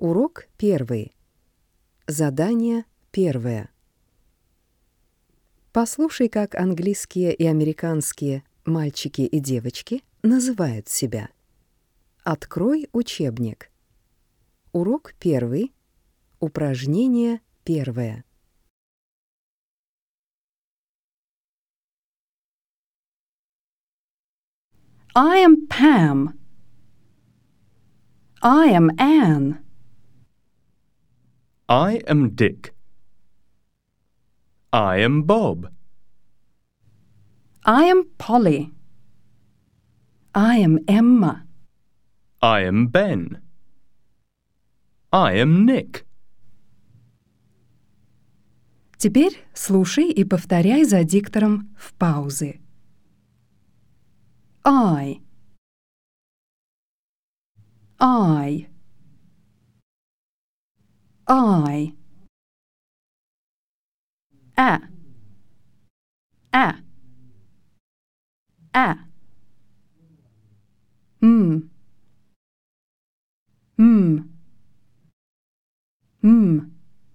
Урок 1. Задание 1. Послушай, как английские и американские мальчики и девочки называют себя. Открой учебник. Урок 1. Упражнение 1. I am Pam. I am Anne. I am Dick. I am Bob. I am Polly. I am Emma. I am Ben. I am Nick. Теперь слушай и повторяй за диктором в паузы. I. I. I. A. A. A. Mm. Mm. Mm.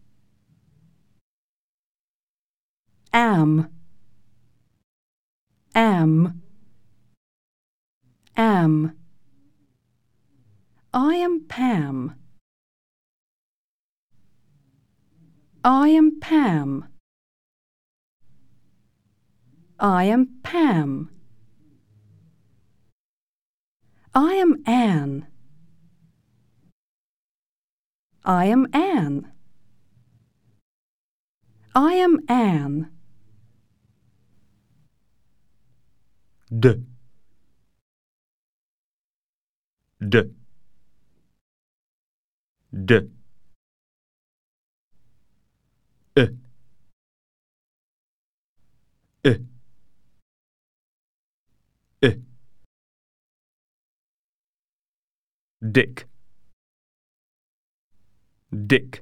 Am. Am. Am. I am Pam. I am Pam. I am Pam. I am Anne. I am Anne. I am Anne. D. D. D. E. E. E. Dick. Dick.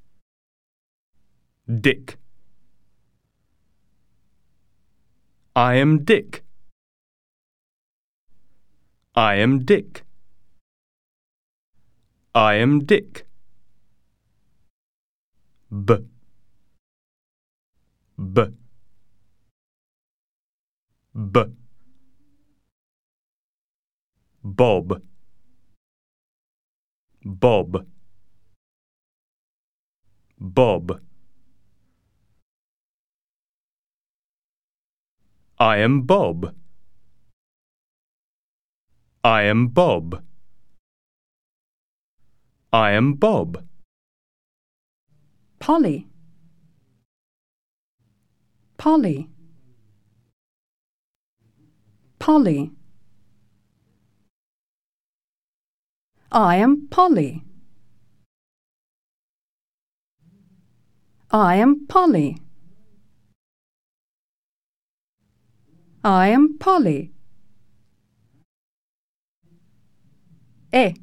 Dick. I am Dick. I am Dick. I am Dick. B. B. B. Bob. Bob. Bob. I am Bob. I am Bob. I am Bob. Polly. Polly. Polly. I am Polly. I am Polly. I am Polly. E.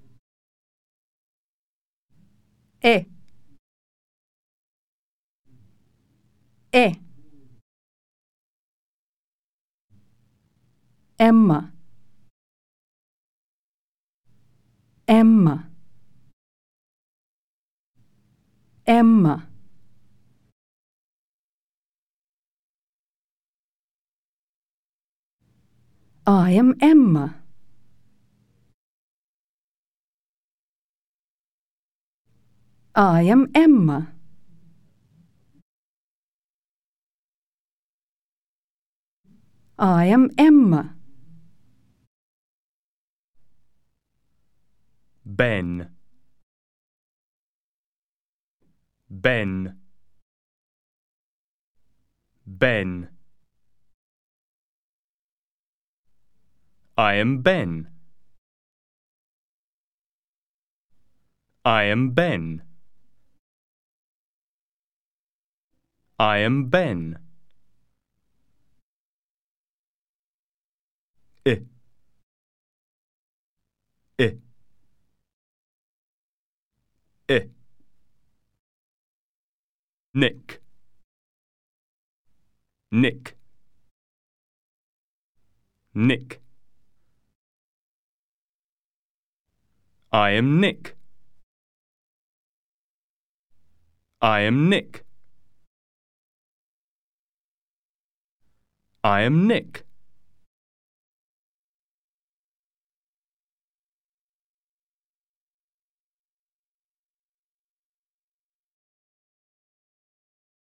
E. E. Emma. Emma. Emma. I am Emma. I am Emma. I am Emma. Ben. Ben. Ben. I am Ben. I am Ben. I am Ben. I. I. I. Nick. Nick. Nick. I am Nick. I am Nick. I am Nick.